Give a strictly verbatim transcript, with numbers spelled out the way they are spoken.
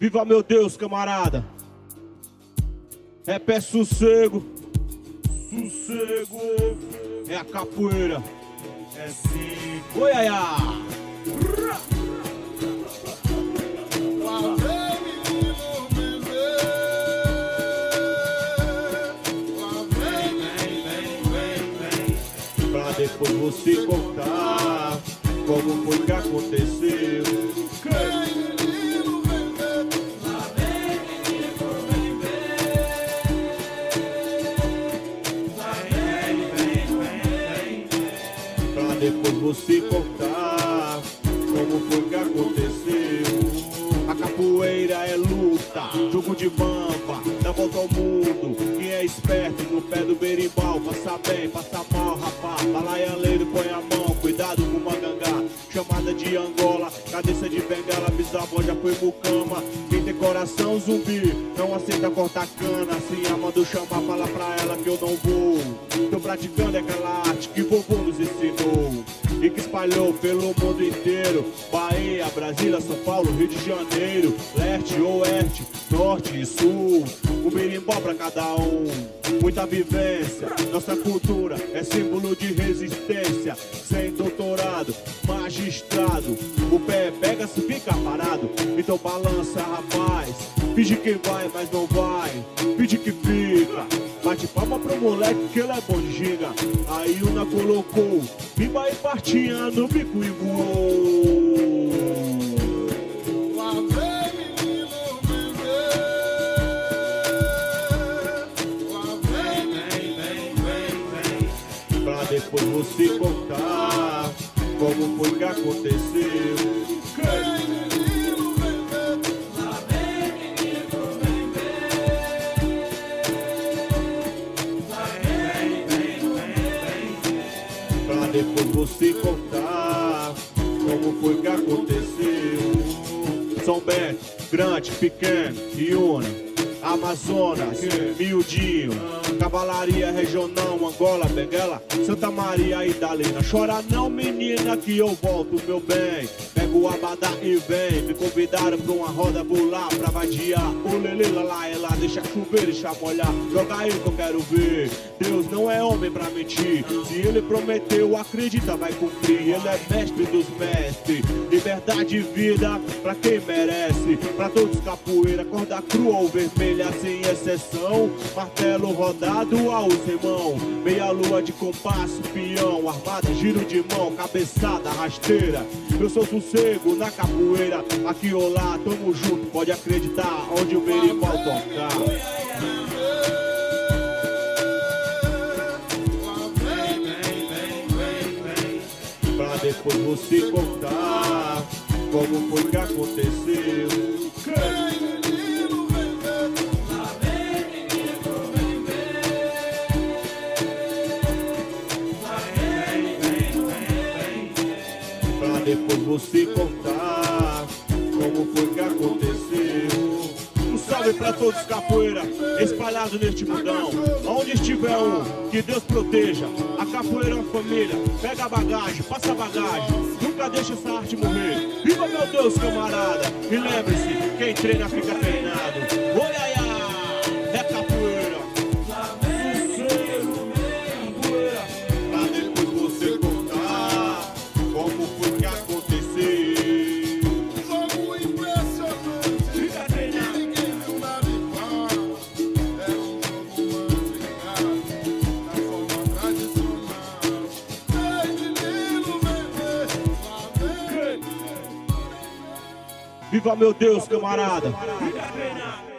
Viva meu Deus, camarada. Rap é sossego. Sossego. É a capoeira. É sim. Oi, ai, ai. Pra depois você contar como foi que aconteceu. Pra depois você contar como foi que aconteceu. A capoeira é luta, jogo de mamba, dá volta ao mundo. Quem é esperto no pé do berimbau, passa bem, passa mal, rapá. Balaialeiro, põe a mão, cuidado com uma gangá. Chamada de Angola, cabeça de bengala, bisavó já foi mucama. Quem tem coração zumbi, não aceita cortar cana. Se a manda chamar, fala pra ela que eu não vou. Tô praticando aquela arte que vovô nos ensinou e que espalhou pelo mundo inteiro. Bahia, Brasília, São Paulo, Rio de Janeiro, leste, oeste, norte e sul. Um berimbau pra cada um, muita vivência. Nossa cultura é símbolo de resistência. Sem doutorado, magistrado, o pé pega se fica parado. Então balança, rapaz, finge que vai, mas não vai. Finge que fica, bate palma pro moleque que ele é bom de giga. Aí Una colocou bimba e partinha no bico e voou. Lá vem menino viver. Lá vem, vem, vem, vem, vem. Pra depois você contar como foi que aconteceu. Depois você contar como foi que aconteceu. São Bento, grande, pequeno, Iuna, Amazonas, miudinho, cavalaria regional, Angola, Benguela, Santa Maria e Dalina. Chora não, menina, que eu volto, meu bem. Pego o abadá e vem. Me convidaram pra uma roda pular, pra vadiar. O lelê, lá, lá, é lá, deixa chover, deixa molhar. Joga aí que eu quero ver. Deus não é homem pra mentir. Se ele prometeu, acredita, vai cumprir. Ele é mestre dos mestres. Liberdade e vida pra quem merece. Pra todos capoeira, corda crua ou vermelha, sem exceção. Martelo rodado ao sermão. Meia lua de compasso, peão. Armada, giro de mão, cabeçada, rasteira. Eu sou sossego na capoeira. Aqui ou lá, tamo junto, pode acreditar. Onde o berimbau tocar. Pra depois você contar como foi que aconteceu. Pra depois você contar como foi que aconteceu. Um salve pra todos capoeira espalhados neste mundão. Onde estiver um, que Deus proteja. A capoeira é uma família. Pega a bagagem, passa a bagagem. Nunca deixa essa arte morrer. Viva meu Deus, camarada. E lembre-se, quem treina fica treinado. Oi, ai, ai, é capoeira. Sossego, capoeira. Pra depois você contar como foi que aconteceu. Jogo impressionante. Fica treinado. Ninguém viu nada igual. Era um jogo mantigado, da forma tradicional. Desde Nilo, bebê. Viva meu Deus, camarada. Fica treinado.